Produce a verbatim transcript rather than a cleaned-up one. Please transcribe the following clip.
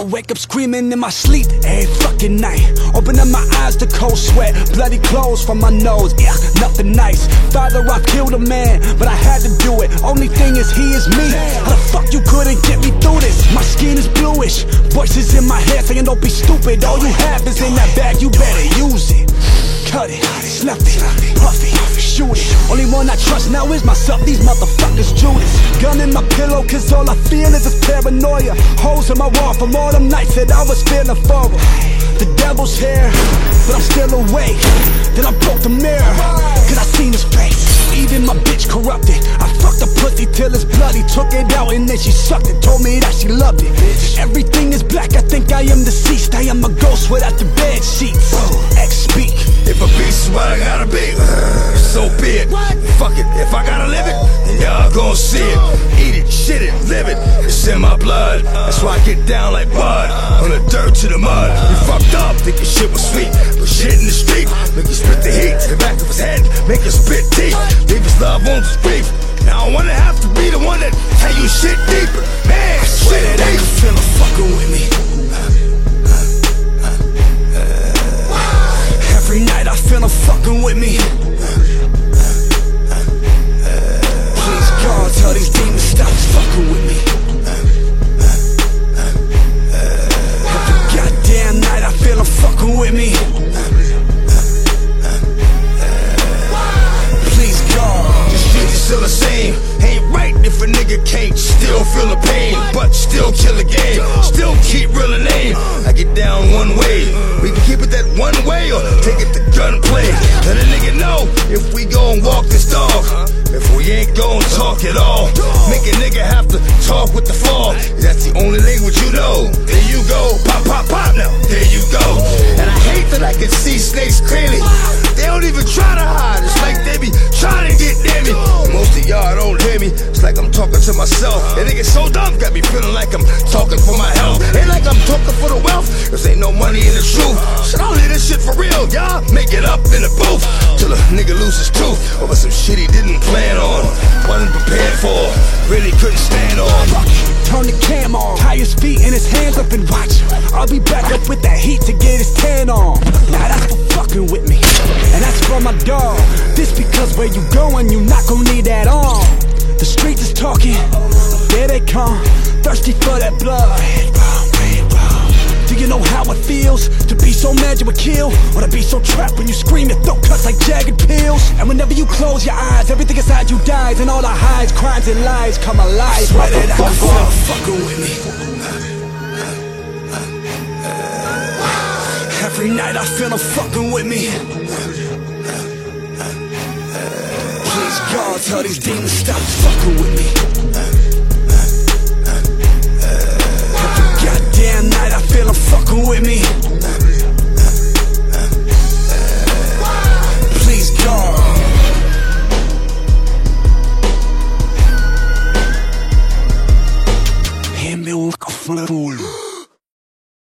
wake up screaming in my sleep every fucking night. Open up my eyes to cold sweat, bloody clothes from my nose. Yeah, nothing nice. Father, I killed a man, but I had to do it. Only thing is he is me. How the fuck you couldn't get me through this? My skin is bluish, voices in my head saying don't be stupid. All you have is in that bag, you better use it. Cut it, snuff it, puff it, shoot it. Only one I trust now is myself, these motherfuckers Judas. Gun in my pillow cause all I feel is this paranoia. Holes in my wall from all them nights that I was feeling forward. The devil's here, but I'm still awake. Then I broke the mirror, cause I seen his face. Even my bitch corrupted. I fucked the pussy till it's bloody. Took it out and then she sucked it. Told me that she loved it. Everything is black, I think I am deceased. I am a ghost without the bed sheets. X speak. If a beast is what I gotta be, so be it. Fuck it, if I gotta live it, then y'all gon' see it. Eat it, shit it, live it, it's in my blood. That's why I get down like bud, on the dirt to the mud. You fucked up, thinking shit was sweet, but shit in the street make you spit the heat to the back of his head, make him spit deep. Leave his loved ones with grief. Now I don't wanna have to be the one that tell you shit deeper. Man, shit it ain't feeling fucking with me. Every night I feel them fucking with me. Please God, tell these demons stop fucking with me. Every goddamn night I feel them fucking with me. Please God, this shit is still the same. Ain't right if a nigga can't still feel the pain, but still kill the game, still keep reeling name. I get down one way, we can keep it that one way or take it to gunplay. Let a nigga know if we gon' walk this dog, if we ain't gon' talk at all. Make a nigga have to talk with the fall. That's the only language you know. There you go, pop, pop, pop now, there you go. And I hate that I can see snakes clearly. They don't even try to hide, it's like they be trying to get near me. Most of y'all don't hear me, it's like I'm talking to myself. And they get so dumb, got me feeling like I'm talking for my health. Ain't like I'm talking for the wealth, cause ain't no money in the truth. Shit, I'll leave this shit for real, y'all make it up in the booth till a nigga loses tooth over some shit he didn't plan on, wasn't prepared for, really couldn't stand on. Turn the cam on, tie his feet and his hands up and watch him. I'll be back up with that heat to get his tan on. Now that's for fucking with me, and that's for my dog. This because where you going, you not gon' need that on. The streets is talking, there they come, thirsty for that blood. Do you know how it feels to be so mad you would kill, or to be so trapped when you scream your throat cuts like jagged pills? And whenever you close your eyes, everything inside you dies, and all the highs, crimes, and lies come alive. Swear that I feel fucking with me. Every night I feel them fucking with me. Please God, tell these demons stop fucking with me. Every goddamn night I feel them fucking with me. Please God. Hem me olka från